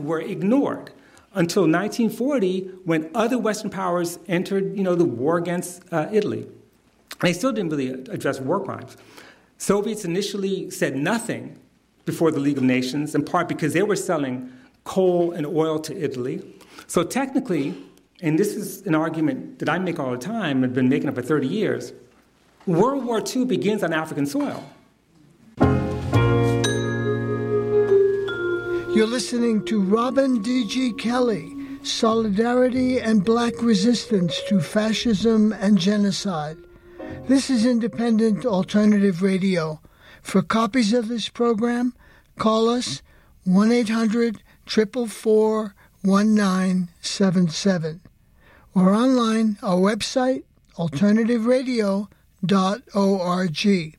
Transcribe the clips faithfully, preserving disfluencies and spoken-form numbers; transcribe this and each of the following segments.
were ignored until nineteen forty, when other Western powers entered, you know, the war against uh, Italy. They still didn't really address war crimes. Soviets initially said nothing before the League of Nations, in part because they were selling coal and oil to Italy. So technically, and this is an argument that I make all the time and have been making it for thirty years, World War Two begins on African soil. You're listening to Robin D G. Kelley, Solidarity and Black Resistance to Fascism and Genocide. This is Independent Alternative Radio. For copies of this program, call us one eight hundred, four four four, one nine seven seven. Or online, our website, alternative radio dot org.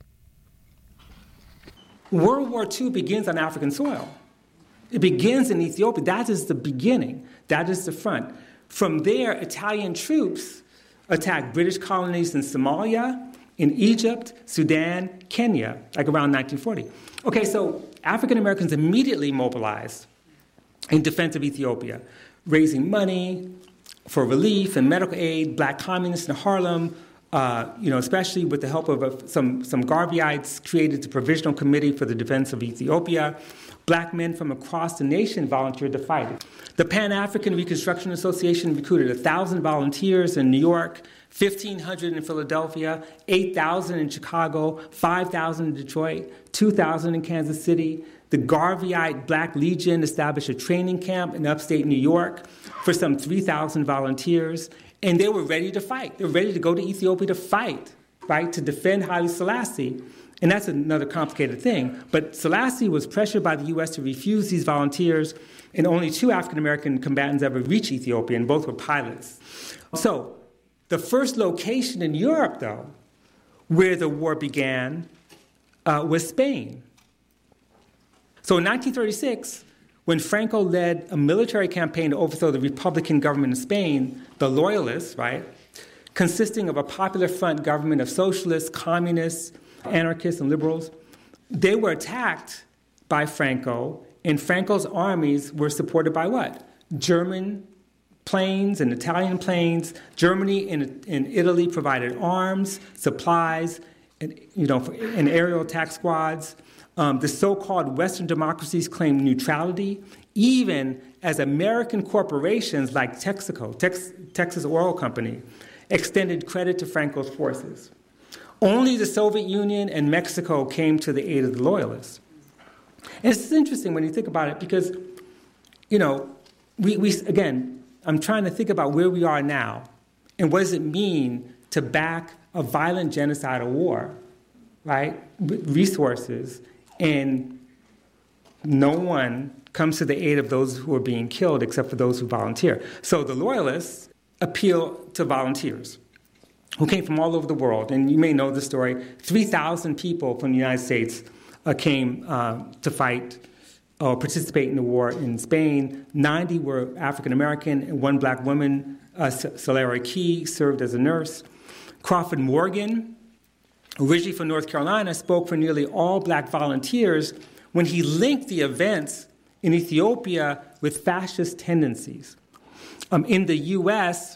World War Two begins on African soil. It begins in Ethiopia. That is the beginning. That is the front. From there, Italian troops attacked British colonies in Somalia, in Egypt, Sudan, Kenya, like around nineteen forty. Okay, so African Americans immediately mobilized in defense of Ethiopia, raising money for relief and medical aid. Black communists in Harlem, uh, you know, especially with the help of uh, some, some Garveyites, created the Provisional Committee for the Defense of Ethiopia. Black men from across the nation volunteered to fight. The Pan-African Reconstruction Association recruited one thousand volunteers in New York, fifteen hundred in Philadelphia, eight thousand in Chicago, five thousand in Detroit, two thousand in Kansas City. The Garveyite Black Legion established a training camp in upstate New York for some three thousand volunteers, and they were ready to fight. They were ready to go to Ethiopia to fight, right, to defend Haile Selassie. And that's another complicated thing. But Selassie was pressured by the U S to refuse these volunteers, and only two African-American combatants ever reached Ethiopia, and both were pilots. So the first location in Europe, though, where the war began uh, was Spain. So in nineteen thirty-six, when Franco led a military campaign to overthrow the Republican government in Spain, the Loyalists, right, consisting of a Popular Front government of socialists, communists, anarchists, and liberals, they were attacked by Franco, and Franco's armies were supported by what? German planes and Italian planes. Germany and, and Italy provided arms, supplies, and, you know, and aerial attack squads. Um, the so-called Western democracies claimed neutrality, even as American corporations like Texaco, Tex, Texas Oil Company, extended credit to Franco's forces. Only the Soviet Union and Mexico came to the aid of the Loyalists. And it's interesting when you think about it because, you know, we, we again, I'm trying to think about where we are now and what does it mean to back a violent genocidal war, right, with resources, and no one comes to the aid of those who are being killed except for those who volunteer. So the Loyalists appeal to volunteers who came from all over the world. And you may know the story. three thousand people from the United States uh, came uh, to fight or participate in the war in Spain. ninety were African-American, and one black woman, uh, Celera Key, served as a nurse. Crawford Morgan, originally from North Carolina, spoke for nearly all black volunteers when he linked the events in Ethiopia with fascist tendencies. Um, in the U S,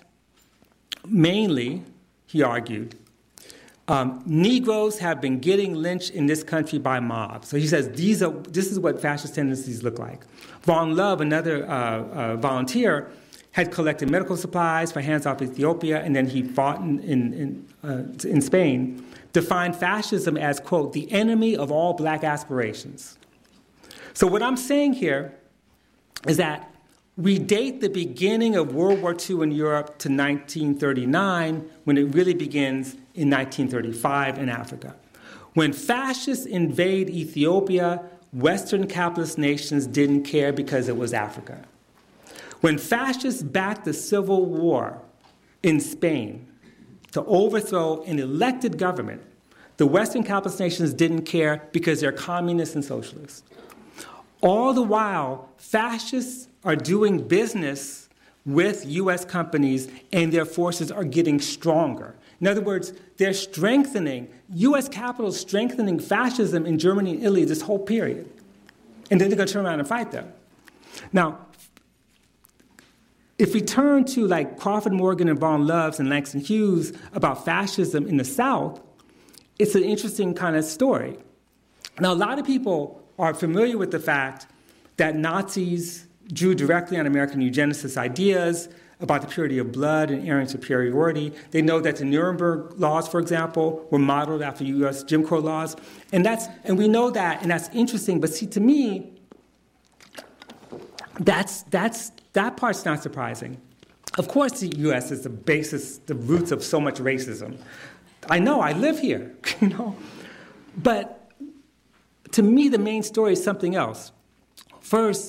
mainly, he argued, um, Negroes have been getting lynched in this country by mobs. So he says these are this is what fascist tendencies look like. Von Love, another uh, uh, volunteer, had collected medical supplies for hands-off Ethiopia, and then he fought in, in, in, uh, in Spain, defined fascism as, quote, the enemy of all black aspirations. So what I'm saying here is that we date the beginning of World War Two in Europe to nineteen thirty-nine, when it really begins in nineteen thirty-five in Africa. When fascists invade Ethiopia, Western capitalist nations didn't care because it was Africa. When fascists backed the civil war in Spain to overthrow an elected government, the Western capitalist nations didn't care because they're communists and socialists. All the while, fascists are doing business with U S companies, and their forces are getting stronger. In other words, they're strengthening, U S capital is strengthening fascism in Germany and Italy this whole period. And then they're going to turn around and fight them. Now, If we turn to like Crawford Morgan and Vaughn Loves and Langston Hughes about fascism in the South, it's an interesting kind of story. Now, a lot of people are familiar with the fact that Nazis drew directly on American eugenicist ideas about the purity of blood and Aryan superiority. They know that the Nuremberg laws, for example, were modeled after U S Jim Crow laws. And that's and we know that, and that's interesting. But see, to me, that's that's that part's not surprising. Of course, the U S is the basis, the roots of so much racism. I know, I live here, you know. But to me, the main story is something else. First,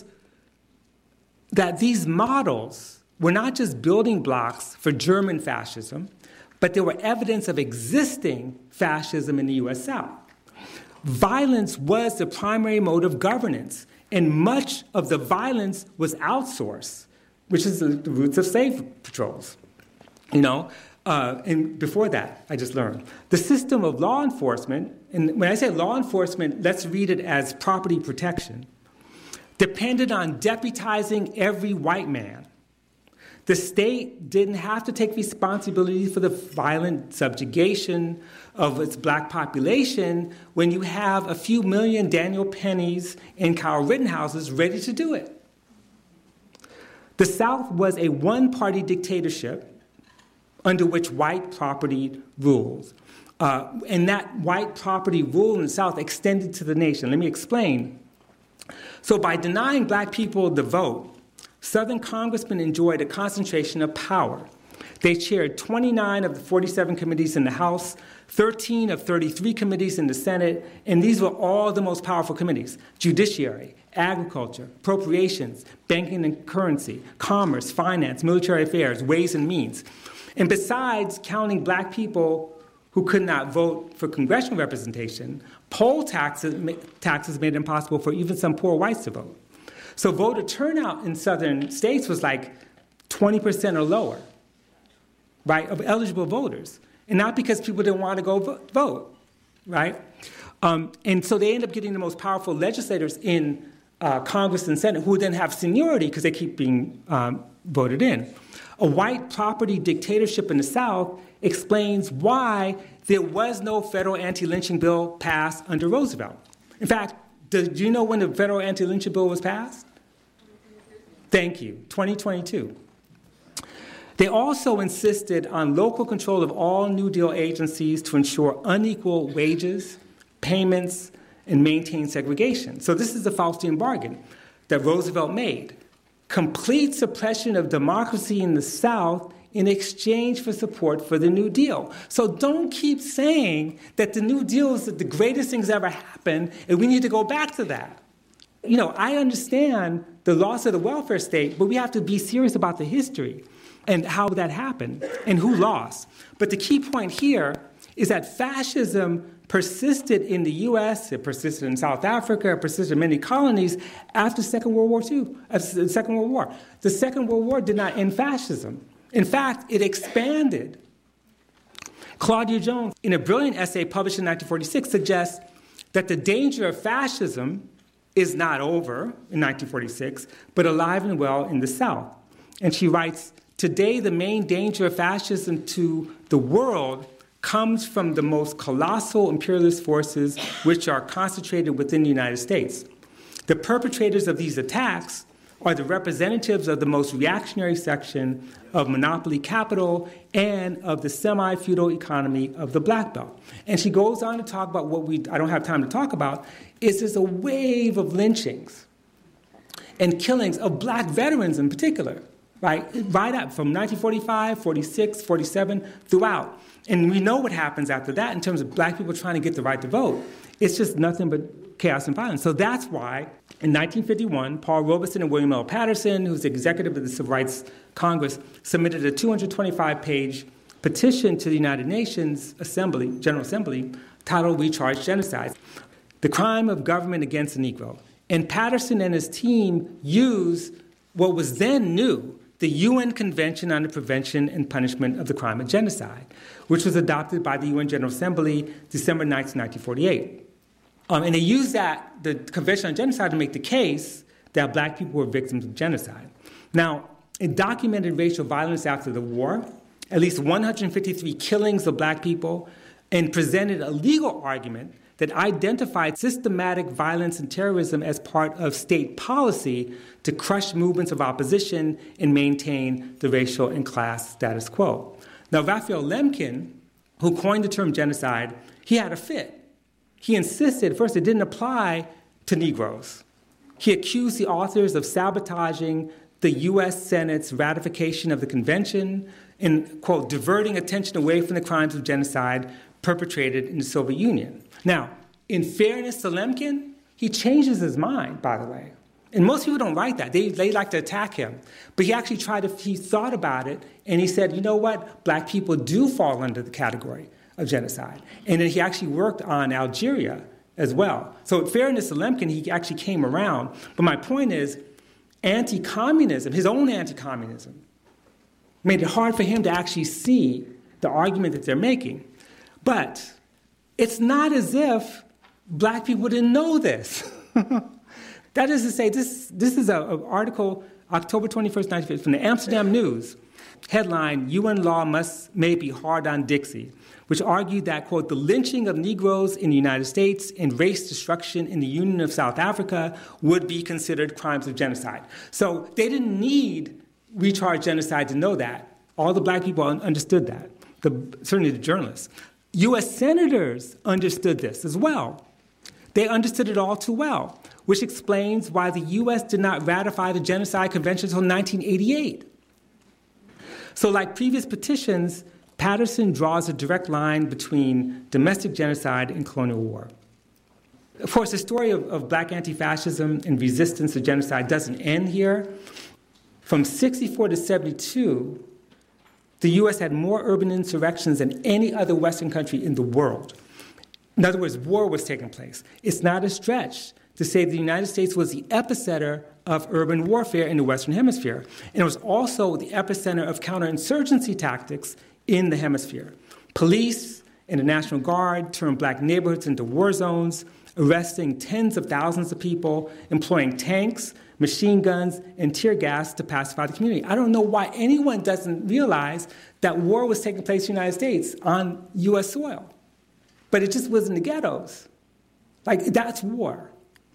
that these models were not just building blocks for German fascism, but they were evidence of existing fascism in the U S South. Violence was the primary mode of governance, and much of the violence was outsourced, which is the, the roots of slave patrols. You know, uh, and before that, I just learned. The system of law enforcement, and when I say law enforcement, let's read it as property protection, depended on deputizing every white man. The state didn't have to take responsibility for the violent subjugation of its black population when you have a few million Daniel Pennies and Kyle Rittenhouses ready to do it. The South was a one-party dictatorship under which white property rules. Uh, and that white property rule in the South extended to the nation. Let me explain. So by denying black people the vote, Southern congressmen enjoyed a concentration of power. They chaired twenty-nine of the forty-seven committees in the House, thirteen of thirty-three committees in the Senate, and these were all the most powerful committees: judiciary, agriculture, appropriations, banking and currency, commerce, finance, military affairs, ways and means. And besides counting black people who could not vote for congressional representation, poll taxes, taxes made it impossible for even some poor whites to vote. So voter turnout in southern states was like twenty percent or lower, right, of eligible voters. And not because people didn't want to go vote, right? Um, and so they end up getting the most powerful legislators in uh, Congress and Senate who then have seniority because they keep being um, voted in. A white property dictatorship in the South explains why there was no federal anti-lynching bill passed under Roosevelt. In fact, do you know when the federal anti-lynching bill was passed? Thank you, twenty twenty-two. They also insisted on local control of all New Deal agencies to ensure unequal wages, payments, and maintain segregation. So this is the Faustian bargain that Roosevelt made. Complete suppression of democracy in the South in exchange for support for the New Deal. So don't keep saying that the New Deal is the greatest thing that's ever happened, and we need to go back to that. You know, I understand the loss of the welfare state, but we have to be serious about the history and how that happened and who lost. But the key point here is that fascism persisted in the U S, it persisted in South Africa, it persisted in many colonies after the Second World War Two, after the Second World War. The Second World War did not end fascism. In fact, it expanded. Claudia Jones, in a brilliant essay published in nineteen forty-six, suggests that the danger of fascism is not over in nineteen forty-six, but alive and well in the South. And she writes, today the main danger of fascism to the world comes from the most colossal imperialist forces which are concentrated within the United States. The perpetrators of these attacks are the representatives of the most reactionary section of monopoly capital and of the semi-feudal economy of the Black Belt. And she goes on to talk about what we I don't have time to talk about, is there's a wave of lynchings and killings of black veterans in particular, right? Right up from nineteen forty-five, forty-six, forty-seven, throughout. And we know what happens after that in terms of black people trying to get the right to vote. It's just nothing but chaos and violence. So that's why in nineteen fifty-one, Paul Robeson and William L. Patterson, who's the executive of the Civil Rights Congress, submitted a two hundred twenty-five page petition to the United Nations Assembly, General Assembly, titled We Charge Genocide, the crime of government against the Negro. And Patterson and his team used what was then new, the U N Convention on the Prevention and Punishment of the Crime of Genocide, which was adopted by the U N General Assembly December ninth, nineteen forty-eight. Um, and they used that, the Convention on Genocide, to make the case that black people were victims of genocide. Now, It documented racial violence after the war, at least one hundred fifty-three killings of black people, and presented a legal argument that identified systematic violence and terrorism as part of state policy to crush movements of opposition and maintain the racial and class status quo. Now, Raphael Lemkin, who coined the term genocide, he had a fit. He insisted, first, it didn't apply to Negroes. He accused the authors of sabotaging the U S Senate's ratification of the convention and, quote, diverting attention away from the crimes of genocide perpetrated in the Soviet Union. Now, in fairness to Lemkin, he changes his mind, by the way. And most people don't write that. They, they like to attack him. But he actually tried to, he thought about it, and he said, you know what? Black people do fall under the category of genocide. And then he actually worked on Algeria as well. So in fairness to Lemkin, he actually came around. But my point is, anti-communism, his own anti-communism, made it hard for him to actually see the argument that they're making. But it's not as if black people didn't know this. That is to say, this, this is an article, October twenty-first, nineteen fifty, from the Amsterdam News, headline, U N law must may be hard on Dixie, which argued that, quote, the lynching of Negroes in the United States and race destruction in the Union of South Africa would be considered crimes of genocide. So they didn't need recharge genocide to know that. All the black people understood that, the, certainly the journalists. U S senators understood this as well. They understood it all too well, which explains why the U S did not ratify the Genocide Convention until nineteen eighty-eight. So like previous petitions, Patterson draws a direct line between domestic genocide and colonial war. Of course, the story of, of black anti-fascism and resistance to genocide doesn't end here. From sixty-four to seventy-two, the U S had more urban insurrections than any other Western country in the world. In other words, war was taking place. It's not a stretch to say the United States was the epicenter of urban warfare in the Western Hemisphere. And it was also the epicenter of counterinsurgency tactics in the hemisphere. Police and the National Guard turned black neighborhoods into war zones, arresting tens of thousands of people, employing tanks, machine guns, and tear gas to pacify the community. I don't know why anyone doesn't realize that war was taking place in the United States on U S soil. But it just was in the ghettos. Like, that's war.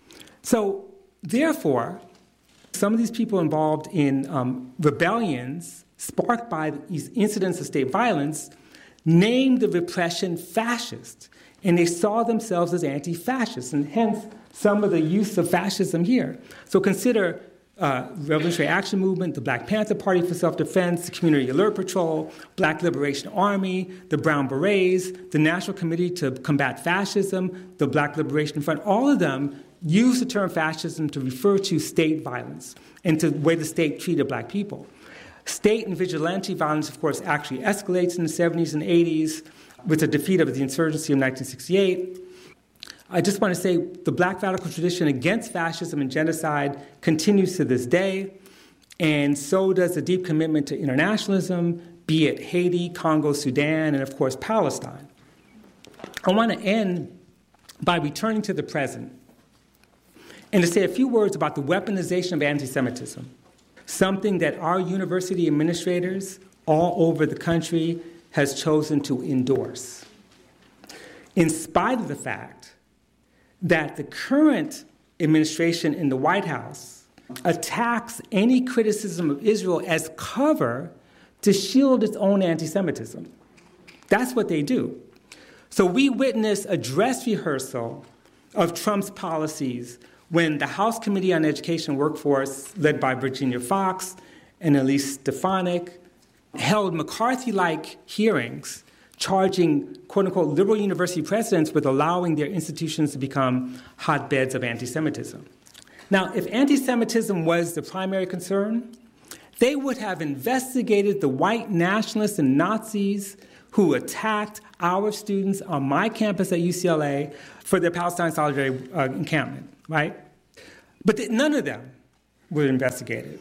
So, therefore, some of these people involved in um, rebellions sparked by these incidents of state violence named the repression fascist, and they saw themselves as anti-fascists, and hence some of the use of fascism here. So consider uh, Revolutionary Action Movement, the Black Panther Party for Self-Defense, the Community Alert Patrol, Black Liberation Army, the Brown Berets, the National Committee to Combat Fascism, the Black Liberation Front. All of them use the term fascism to refer to state violence and to the way the state treated black people. State and vigilante violence, of course, actually escalates in the seventies and eighties with the defeat of the insurgency of nineteen sixty-eight. I just want to say the black radical tradition against fascism and genocide continues to this day, and so does the deep commitment to internationalism, be it Haiti, Congo, Sudan, and of course Palestine. I want to end by returning to the present and to say a few words about the weaponization of anti-Semitism, something that our university administrators all over the country has chosen to endorse, in spite of the fact that the current administration in the White House attacks any criticism of Israel as cover to shield its own anti-Semitism. That's what they do. So we witnessed a dress rehearsal of Trump's policies when the House Committee on Education and Workforce, led by Virginia Fox and Elise Stefanik, held McCarthy-like hearings charging, quote-unquote, liberal university presidents with allowing their institutions to become hotbeds of anti-Semitism. Now, if anti-Semitism was the primary concern, they would have investigated the white nationalists and Nazis who attacked our students on my campus at U C L A for their Palestine Solidarity uh, encampment. Right? But th- none of them were investigated.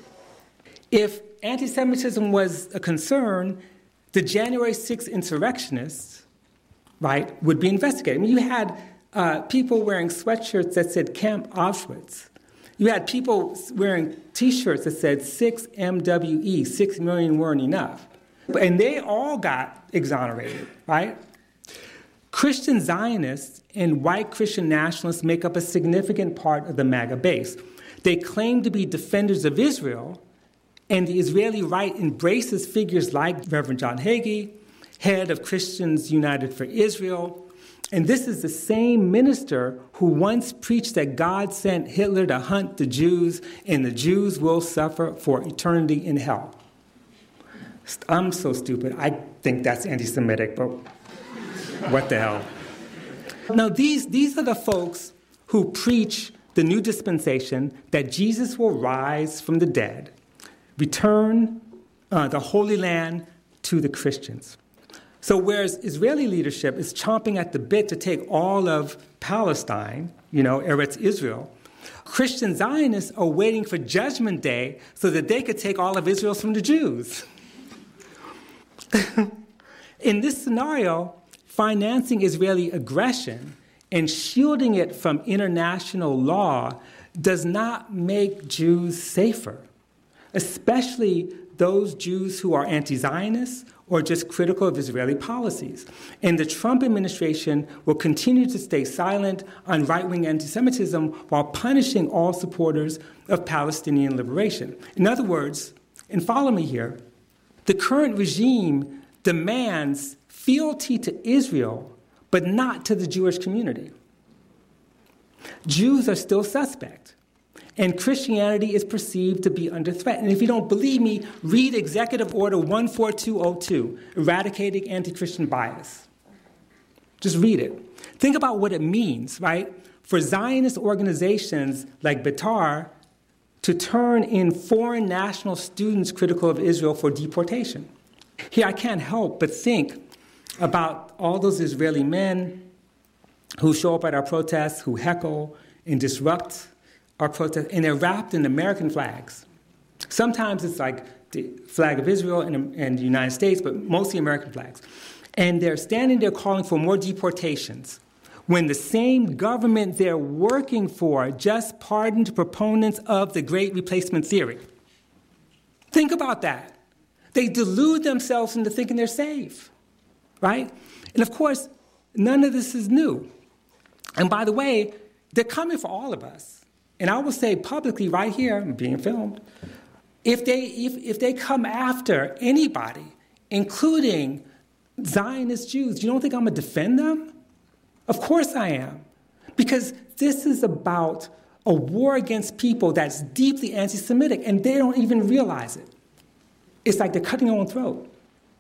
If anti-Semitism was a concern, the January sixth insurrectionists, right, would be investigated. I mean, you had uh, people wearing sweatshirts that said Camp Auschwitz. You had people wearing T-shirts that said six M W E, six million weren't enough. And they all got exonerated, right? Christian Zionists and white Christian nationalists make up a significant part of the MAGA base. They claim to be defenders of Israel, and the Israeli right embraces figures like Reverend John Hagee, head of Christians United for Israel. And this is the same minister who once preached that God sent Hitler to hunt the Jews, and the Jews will suffer for eternity in hell. I'm so stupid. I think that's anti-Semitic, but what the hell? Now, these, these are the folks who preach the new dispensation that Jesus will rise from the dead, return uh, the Holy Land to the Christians. So whereas Israeli leadership is chomping at the bit to take all of Palestine, you know, Eretz Israel, Christian Zionists are waiting for Judgment Day so that they could take all of Israel from the Jews. In this scenario, financing Israeli aggression and shielding it from international law does not make Jews safer, especially those Jews who are anti-Zionists or just critical of Israeli policies. And the Trump administration will continue to stay silent on right-wing anti-Semitism while punishing all supporters of Palestinian liberation. In other words, and follow me here, the current regime demands fealty to Israel, but not to the Jewish community. Jews are still suspect, and Christianity is perceived to be under threat. And if you don't believe me, read Executive Order one four two oh two, Eradicating Anti-Christian Bias. Just read it. Think about what it means, right, for Zionist organizations like Betar to turn in foreign national students critical of Israel for deportation. Here, I can't help but think about all those Israeli men who show up at our protests, who heckle and disrupt our protests, and they're wrapped in American flags. Sometimes it's like the flag of Israel and, and the United States, but mostly American flags. And they're standing there calling for more deportations when the same government they're working for just pardoned proponents of the Great Replacement Theory. Think about that. They delude themselves into thinking they're safe, right? And of course, none of this is new. And by the way, they're coming for all of us. And I will say publicly right here, I'm being filmed, if they, if, if they come after anybody, including Zionist Jews, you don't think I'm going to defend them? Of course I am. Because this is about a war against people that's deeply anti-Semitic, and they don't even realize it. It's like they're cutting their own throat.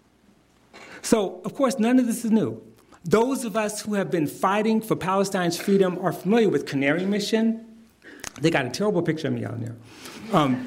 So, of course, none of this is new. Those of us who have been fighting for Palestine's freedom are familiar with Canary Mission. They got a terrible picture of me out there. Um,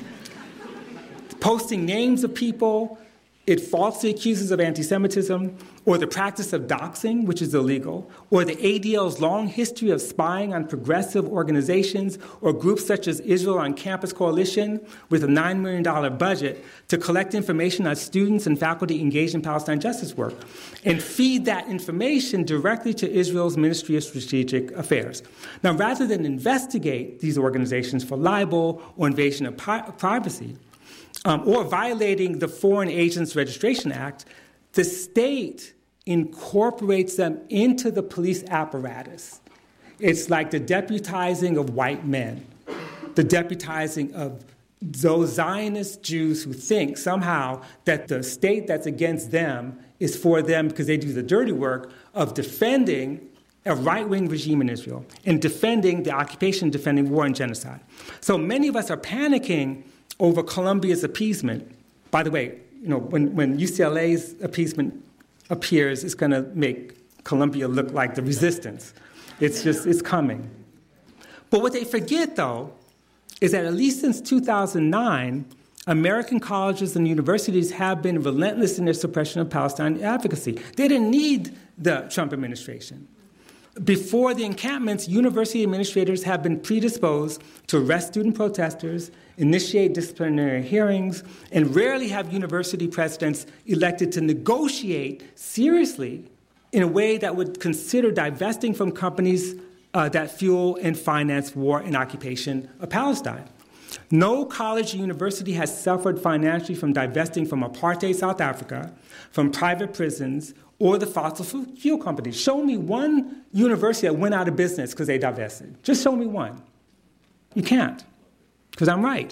posting names of people it falsely accuses of anti-Semitism, or the practice of doxing, which is illegal, or the A D L's long history of spying on progressive organizations or groups such as Israel on Campus Coalition with a nine million dollars budget to collect information on students and faculty engaged in Palestine justice work and feed that information directly to Israel's Ministry of Strategic Affairs. Now, rather than investigate these organizations for libel or invasion of pri- privacy, Um, or violating the Foreign Agents Registration Act, the state incorporates them into the police apparatus. It's like the deputizing of white men, the deputizing of those Zionist Jews who think somehow that the state that's against them is for them because they do the dirty work of defending a right-wing regime in Israel and defending the occupation, defending war and genocide. So many of us are panicking over Columbia's appeasement. By the way, you know, when, when U C L A's appeasement appears, it's going to make Columbia look like the resistance. It's just, it's coming. But what they forget, though, is that at least since two thousand nine, American colleges and universities have been relentless in their suppression of Palestine advocacy. They didn't need the Trump administration. Before the encampments, university administrators have been predisposed to arrest student protesters, initiate disciplinary hearings, and rarely have university presidents elected to negotiate seriously in a way that would consider divesting from companies uh, that fuel and finance war and occupation of Palestine. No college or university has suffered financially from divesting from apartheid South Africa, from private prisons, or the fossil fuel companies. Show me one university that went out of business because they divested. Just show me one. You can't, because I'm right.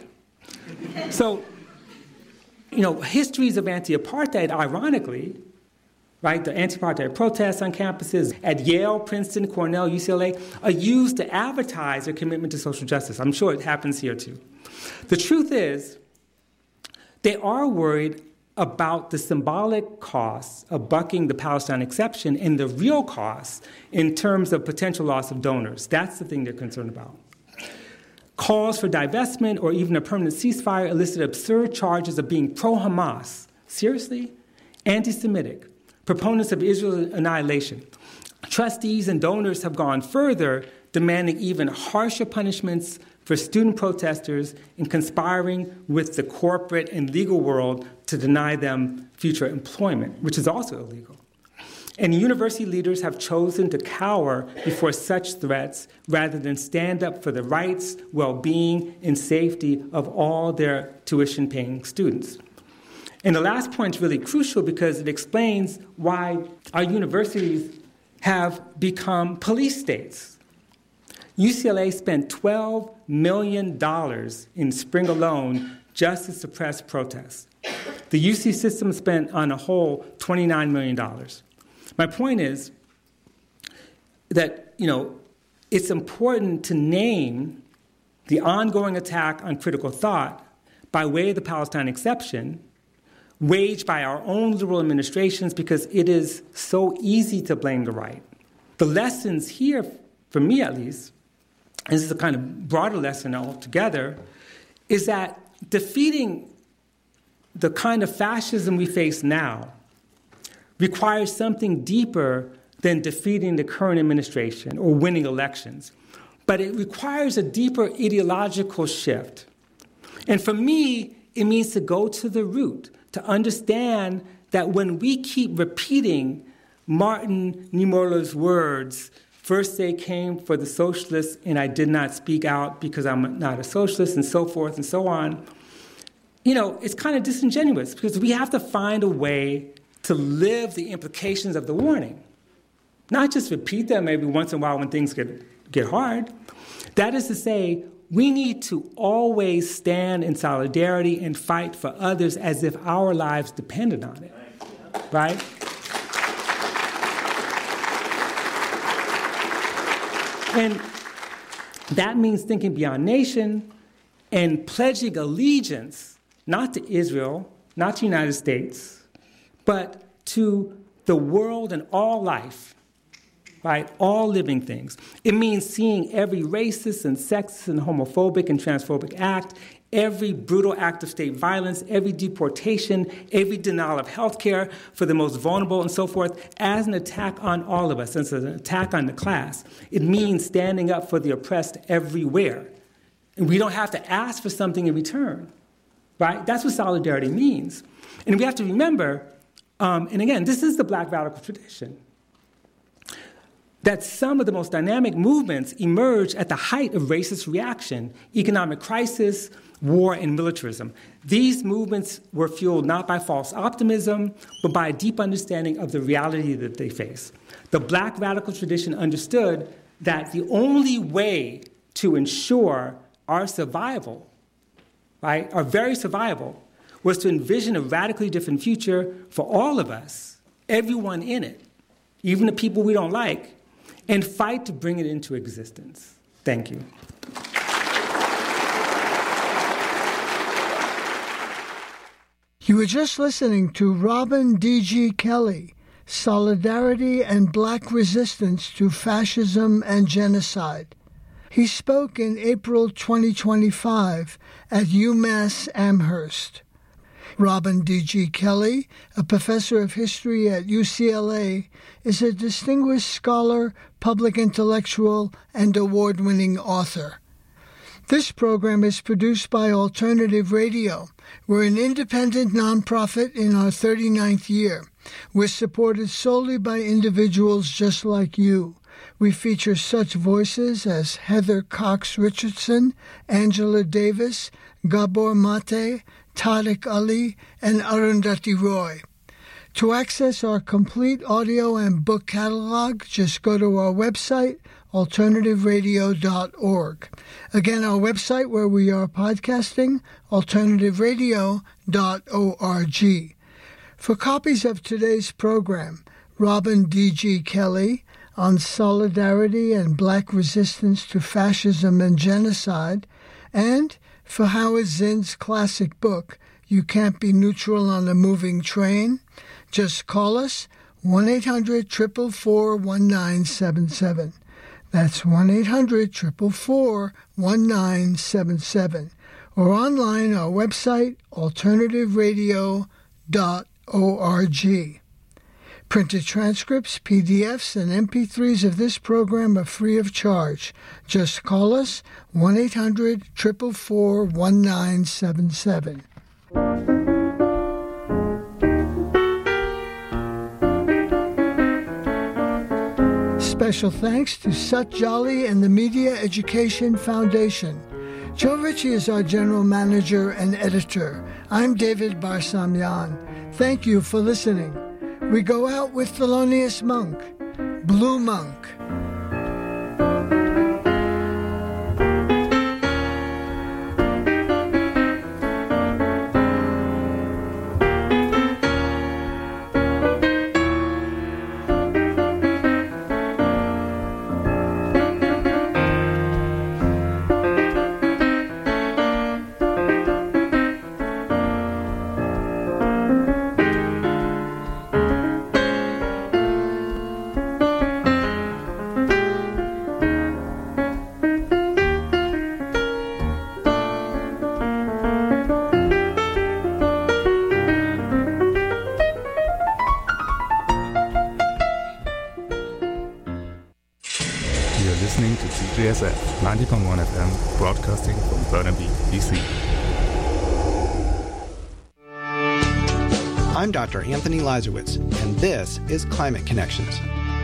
So, you know, histories of anti-apartheid, ironically, right, the anti-apartheid protests on campuses at Yale, Princeton, Cornell, U C L A, are used to advertise their commitment to social justice. I'm sure it happens here too. The truth is, they are worried about the symbolic costs of bucking the Palestine exception and the real costs in terms of potential loss of donors. That's the thing they're concerned about. Calls for divestment or even a permanent ceasefire elicit absurd charges of being pro-Hamas. Seriously? Anti-Semitic. Proponents of Israel's annihilation. Trustees and donors have gone further, demanding even harsher punishments for student protesters and conspiring with the corporate and legal world to deny them future employment, which is also illegal. And university leaders have chosen to cower before such threats rather than stand up for the rights, well-being, and safety of all their tuition-paying students. And the last point is really crucial because it explains why our universities have become police states. U C L A spent twelve million dollars in spring alone just to suppress protests. The U C system spent on a whole twenty-nine million dollars. My point is that, you know, it's important to name the ongoing attack on critical thought by way of the Palestine exception, waged by our own liberal administrations because it is so easy to blame the right. The lessons here, for me at least, and this is a kind of broader lesson altogether, is that defeating the kind of fascism we face now requires something deeper than defeating the current administration or winning elections. But it requires a deeper ideological shift. And for me, it means to go to the root, to understand that when we keep repeating Martin Niemöller's words, first they came for the socialists, and I did not speak out because I'm not a socialist, and so forth and so on. You know, it's kind of disingenuous because we have to find a way to live the implications of the warning, not just repeat them every once in a while when things get, get hard. That is to say, we need to always stand in solidarity and fight for others as if our lives depended on it, right? And that means thinking beyond nation and pledging allegiance, not to Israel, not to the United States, but to the world and all life, right? All living things. It means seeing every racist and sexist and homophobic and transphobic act, every brutal act of state violence, every deportation, every denial of health care for the most vulnerable and so forth, as an attack on all of us, as an attack on the class. It means standing up for the oppressed everywhere. And we don't have to ask for something in return, right? That's what solidarity means. And we have to remember, um, and again, this is the Black radical tradition, that some of the most dynamic movements emerged at the height of racist reaction, economic crisis, war, and militarism. These movements were fueled not by false optimism, but by a deep understanding of the reality that they face. The Black radical tradition understood that the only way to ensure our survival, right, our very survival, was to envision a radically different future for all of us, everyone in it, even the people we don't like, and fight to bring it into existence. Thank you. You were just listening to Robin D G. Kelley, Solidarity and Black Resistance to Fascism and Genocide. He spoke in April twenty twenty-five at UMass Amherst. Robin D G. Kelley, a professor of history at U C L A, is a distinguished scholar, public intellectual, and award-winning author. This program is produced by Alternative Radio. We're an independent nonprofit in our thirty-ninth year. We're supported solely by individuals just like you. We feature such voices as Heather Cox Richardson, Angela Davis, Gabor Mate, Tariq Ali, and Arundhati Roy. To access our complete audio and book catalog, just go to our website, alternative radio dot org. Again, our website where we are podcasting, alternative radio dot org. For copies of today's program, Robin D G. Kelly on solidarity and black resistance to fascism and genocide, and for Howard Zinn's classic book, You Can't Be Neutral on a Moving Train, just call us one eight hundred, four four four, one nine seven seven. That's one eight hundred, four four four, one nine seven seven. Or online, our website, alternative radio dot org. Printed transcripts, P D Fs, and M P threes of this program are free of charge. Just call us one eight hundred, four four four, one nine seven seven. Special thanks to Sut Jolly and the Media Education Foundation. Joe Ritchie is our general manager and editor. I'm David Barsamian. Thank you for listening. We go out with Thelonious Monk, Blue Monk. ninety point one F M, broadcasting from Burnaby, B C. I'm Doctor Anthony Lazarowitz, and this is Climate Connections.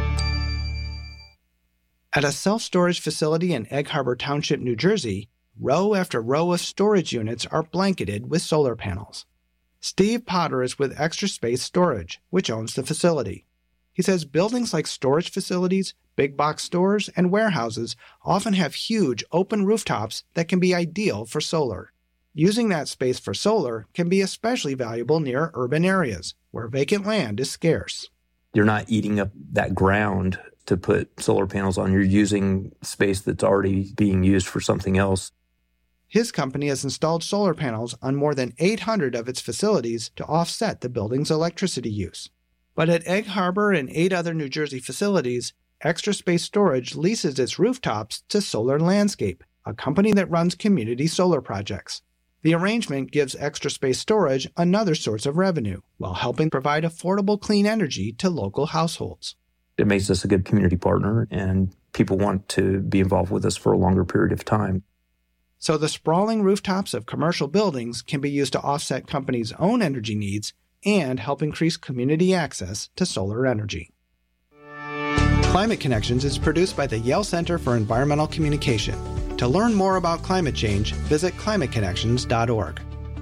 At a self-storage facility in Egg Harbor Township, New Jersey, row after row of storage units are blanketed with solar panels. Steve Potter is with Extra Space Storage, which owns the facility. He says buildings like storage facilities, big box stores, and warehouses often have huge open rooftops that can be ideal for solar. Using that space for solar can be especially valuable near urban areas, where vacant land is scarce. You're not eating up that ground to put solar panels on. You're using space that's already being used for something else. His company has installed solar panels on more than eight hundred of its facilities to offset the building's electricity use. But at Egg Harbor and eight other New Jersey facilities, Extra Space Storage leases its rooftops to Solar Landscape, a company that runs community solar projects. The arrangement gives Extra Space Storage another source of revenue, while helping provide affordable clean energy to local households. It makes us a good community partner, and people want to be involved with us for a longer period of time. So the sprawling rooftops of commercial buildings can be used to offset companies' own energy needs and help increase community access to solar energy. Climate Connections is produced by the Yale Center for Environmental Communication. To learn more about climate change, visit climate connections dot org.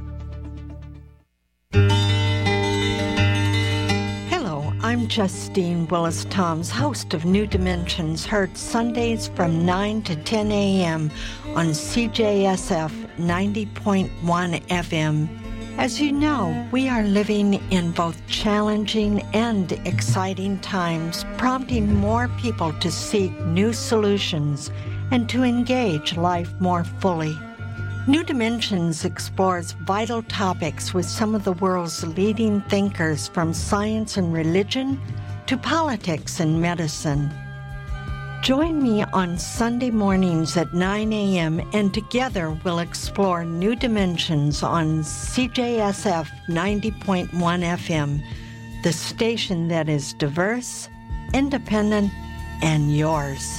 Hello, I'm Justine Willis-Toms, host of New Dimensions, heard Sundays from nine to ten a.m. on C J S F ninety point one F M. As you know, we are living in both challenging and exciting times, prompting more people to seek new solutions and to engage life more fully. New Dimensions explores vital topics with some of the world's leading thinkers, from science and religion to politics and medicine. Join me on Sunday mornings at nine a.m. and together we'll explore New Dimensions on C J S F ninety point one F M, the station that is diverse, independent, and yours.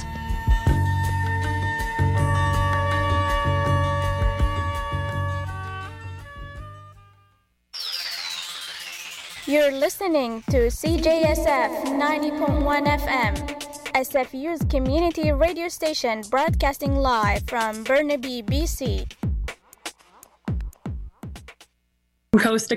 You're listening to C J S F ninety point one F M. S F U's community radio station broadcasting live from Burnaby, B C. Coast to